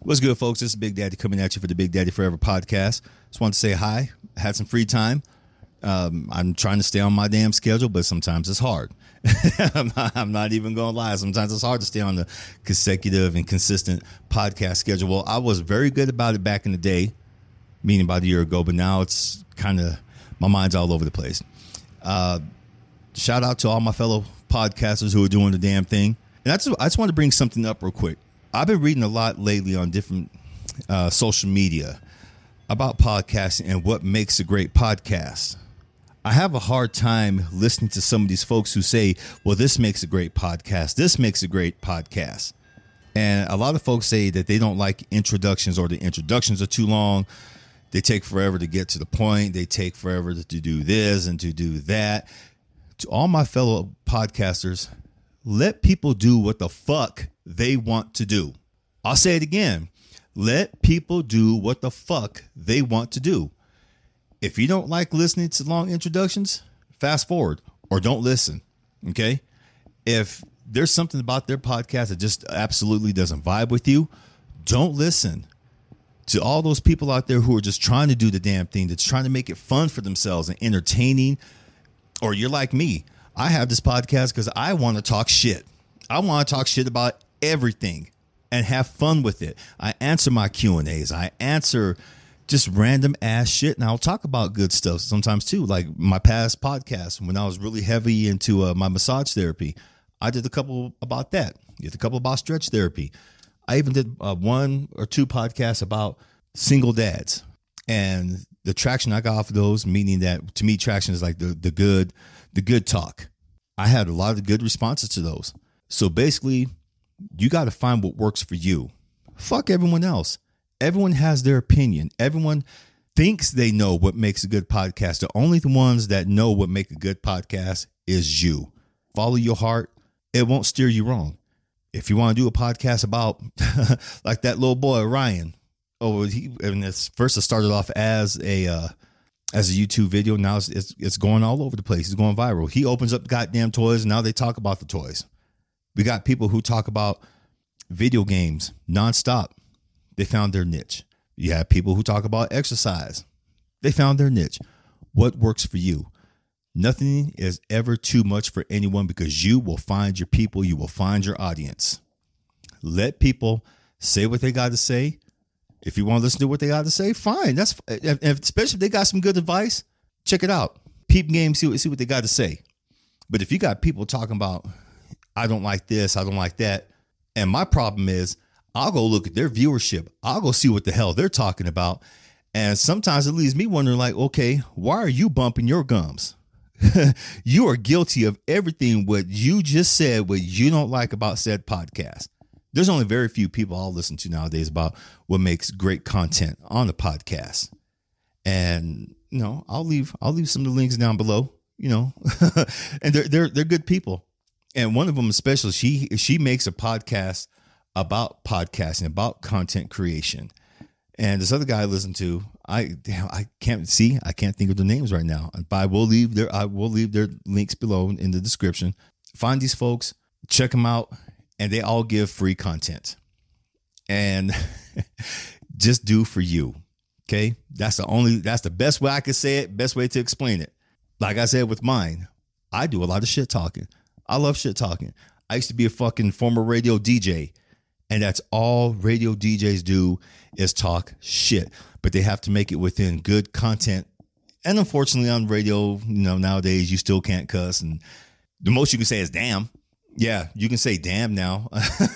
What's good, folks? This is Big Daddy coming at you for the Big Daddy Forever podcast. Just wanted to say hi. I had some free time. I'm trying to stay on my damn schedule, but sometimes it's hard. I'm not even going to lie. Sometimes it's hard to stay on the consecutive and consistent podcast schedule. Well, I was very good about it back in the day, meaning about a year ago, but now it's kind of, my mind's all over the place. Shout out to all my fellow podcasters who are doing the damn thing. And I just want to bring something up real quick. I've been reading a lot lately on different social media about podcasting and what makes a great podcast. I have a hard time listening to some of these folks who say, well, this makes a great podcast. This makes a great podcast. And a lot of folks say that they don't like introductions, or the introductions are too long. They take forever to get to the point. They take forever to do this and to do that. To all my fellow podcasters, let people do what the fuck they want to do. I'll say it again. Let people do what the fuck they want to do. If you don't like listening to long introductions, fast forward or don't listen. Okay. If there's something about their podcast that just absolutely doesn't vibe with you, don't listen. To all those people out there who are just trying to do the damn thing, that's trying to make it fun for themselves and entertaining, or you're like me, I have this podcast because I want to talk shit. I want to talk shit about everything and have fun with it. I answer my Q&As. I answer just random ass shit. And I'll talk about good stuff sometimes too. Like my past podcast, when I was really heavy into my massage therapy, I did a couple about that. Did a couple about stretch therapy. I even did 1 or 2 podcasts about single dads, and the traction I got off of those, meaning that to me, traction is like the good talk. I had a lot of good responses to those. So basically, you got to find what works for you. Fuck everyone else. Everyone has their opinion. Everyone thinks they know what makes a good podcast. The only ones that know what makes a good podcast is you. Follow your heart. It won't steer you wrong. If you want to do a podcast about like that little boy, Ryan. First it started off as a YouTube video. Now it's going all over the place. It's going viral. He opens up goddamn toys, and now they talk about the toys. We got people who talk about video games nonstop. They found their niche. You have people who talk about exercise. They found their niche. What works for you? Nothing is ever too much for anyone, because you will find your people. You will find your audience. Let people say what they got to say. If you want to listen to what they got to say, fine. That's especially if they got some good advice, check it out. Peep game, see what they got to say. But if you got people talking about, I don't like this, I don't like that, and my problem is, I'll go look at their viewership. I'll go see what the hell they're talking about. And sometimes it leaves me wondering, like, okay, why are you bumping your gums? You are guilty of everything what you just said, what you don't like about said podcast. There's only very few people I'll listen to nowadays about what makes great content on the podcast. And, I'll leave some of the links down below, and they're good people. And one of them especially, she makes a podcast about podcasting, about content creation. And this other guy I listen to, I can't think of the names right now, but I will leave their links below in the description. Find these folks, check them out, and they all give free content. And just do for you. Okay? That's the best way I could say it, best way to explain it. Like I said with mine, I do a lot of shit talking. I love shit talking. I used to be a fucking former radio DJ. And that's all radio DJs do is talk shit. But they have to make it within good content. And unfortunately on radio, nowadays you still can't cuss. And the most you can say is damn. Yeah, you can say damn now.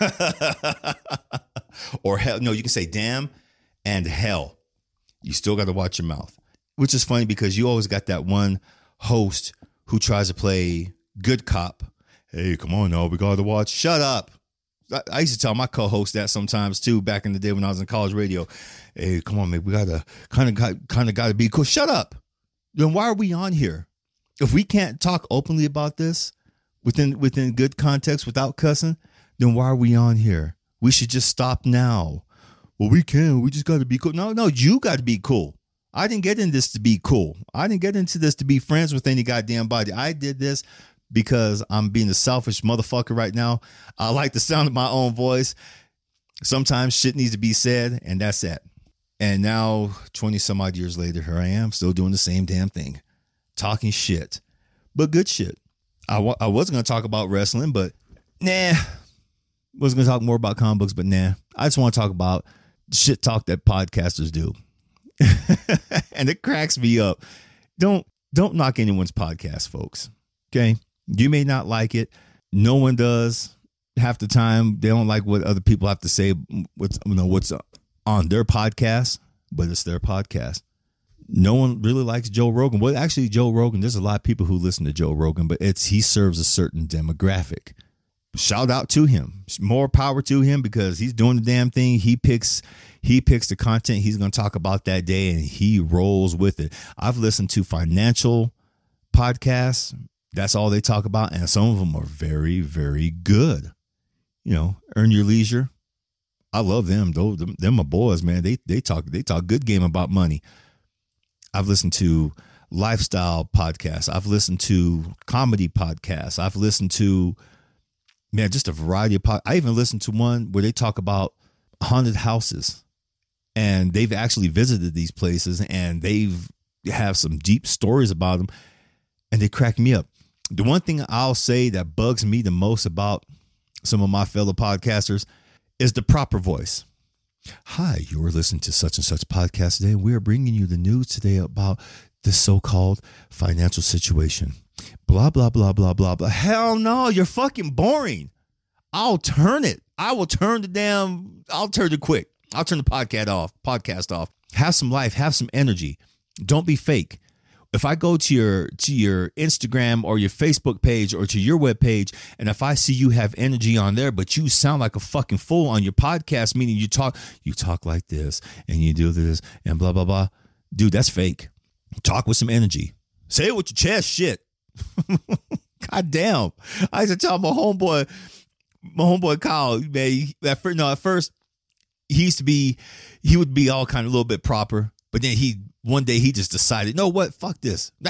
Or hell. No, you can say damn and hell. You still got to watch your mouth. Which is funny because you always got that one host who tries to play good cop. Hey, come on now, we got to watch. Shut up. I used to tell my co-host that sometimes too, back in the day when I was in college radio. Hey, come on, man, we gotta kind of got to be cool. Shut up. Then why are we on here? If we can't talk openly about this within good context without cussing, then why are we on here? We should just stop now. Well, we can. We just got to be cool. No, you got to be cool. I didn't get in this to be cool. I didn't get into this to be friends with any goddamn body. I did this because I'm being a selfish motherfucker right now. I like the sound of my own voice. Sometimes shit needs to be said, and that's that. And now, 20 some odd years later, here I am still doing the same damn thing. Talking shit, but good shit. I was going to talk about wrestling, but nah. Was going to talk more about comic books, but nah. I just want to talk about shit talk that podcasters do. And it cracks me up. Don't knock anyone's podcast, folks. Okay? You may not like it. No one does. Half the time, they don't like what other people have to say, what's on their podcast, but it's their podcast. No one really likes Joe Rogan. Well, actually, Joe Rogan, there's a lot of people who listen to Joe Rogan, but he serves a certain demographic. Shout out to him. More power to him because he's doing the damn thing. He picks the content he's going to talk about that day, and he rolls with it. I've listened to financial podcasts. That's all they talk about, and some of them are very, very good. You know, Earn Your Leisure. I love them. They're my boys, man. They talk good game about money. I've listened to lifestyle podcasts. I've listened to comedy podcasts. I've listened to, man, just a variety of podcasts. I even listened to one where they talk about haunted houses, and they've actually visited these places, and have some deep stories about them, and they crack me up. The one thing I'll say that bugs me the most about some of my fellow podcasters is the proper voice. Hi, you are listening to such and such podcast today. We are bringing you the news today about the so-called financial situation. Blah, blah, blah, blah, blah, blah. Hell no, you're fucking boring. I'll turn it. I'll turn it quick. I'll turn the podcast off. Have some life, have some energy. Don't be fake. If I go to your Instagram or your Facebook page or to your webpage, and if I see you have energy on there, but you sound like a fucking fool on your podcast, meaning you talk like this and you do this and blah, blah, blah. Dude, that's fake. Talk with some energy. Say it with your chest, shit. God damn. I used to tell my homeboy Kyle, man, at first he would be all kind of a little bit proper, but then one day he just decided, no, what? Fuck this. But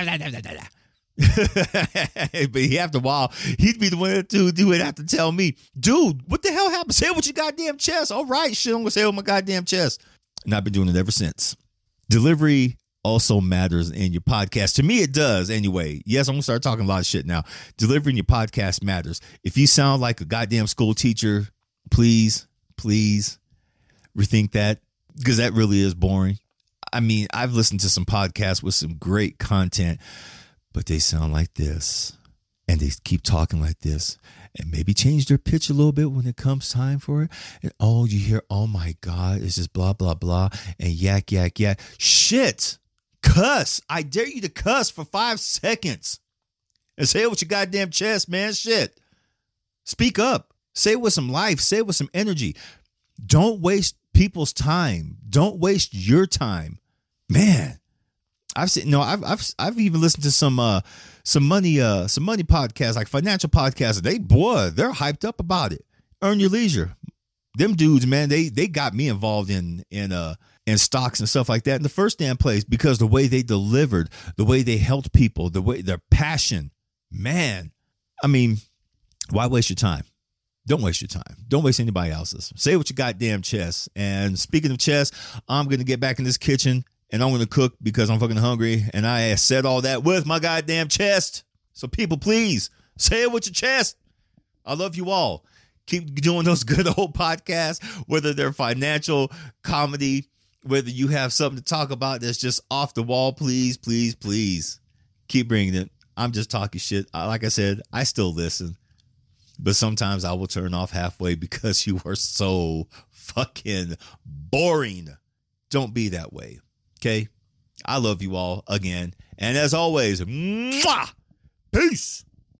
after a while, he'd be the one who would have to tell me, dude, what the hell happened? Say it with your goddamn chest. All right, shit, I'm going to say it with my goddamn chest. And I've been doing it ever since. Delivery also matters in your podcast. To me, it does anyway. Yes, I'm going to start talking a lot of shit now. Delivering your podcast matters. If you sound like a goddamn school teacher, please rethink that, because that really is boring. I mean, I've listened to some podcasts with some great content, but they sound like this, and they keep talking like this, and maybe change their pitch a little bit when it comes time for it. And all you hear, oh my God, it's just blah, blah, blah, and yak, yak, yak. Shit. Cuss. I dare you to cuss for 5 seconds and say it with your goddamn chest, man. Shit. Speak up. Say it with some life. Say it with some energy. Don't waste people's time. Don't waste your time. Man, I've even listened to some money podcasts, like financial podcasts. They're hyped up about it. Earn Your Leisure. Them dudes, man, they got me involved in stocks and stuff like that in the first damn place, because the way they delivered, the way they helped people, the way their passion, man. I mean, why waste your time? Don't waste your time. Don't waste anybody else's. Say it with your goddamn chest. And speaking of chest, I'm going to get back in this kitchen and I'm going to cook because I'm fucking hungry. And I said all that with my goddamn chest. So people, please say it with your chest. I love you all. Keep doing those good old podcasts, whether they're financial, comedy, whether you have something to talk about that's just off the wall. Please, please, please keep bringing it. I'm just talking shit. Like I said, I still listen. But sometimes I will turn off halfway because you are so fucking boring. Don't be that way. Okay? I love you all again. And as always, mwah, peace.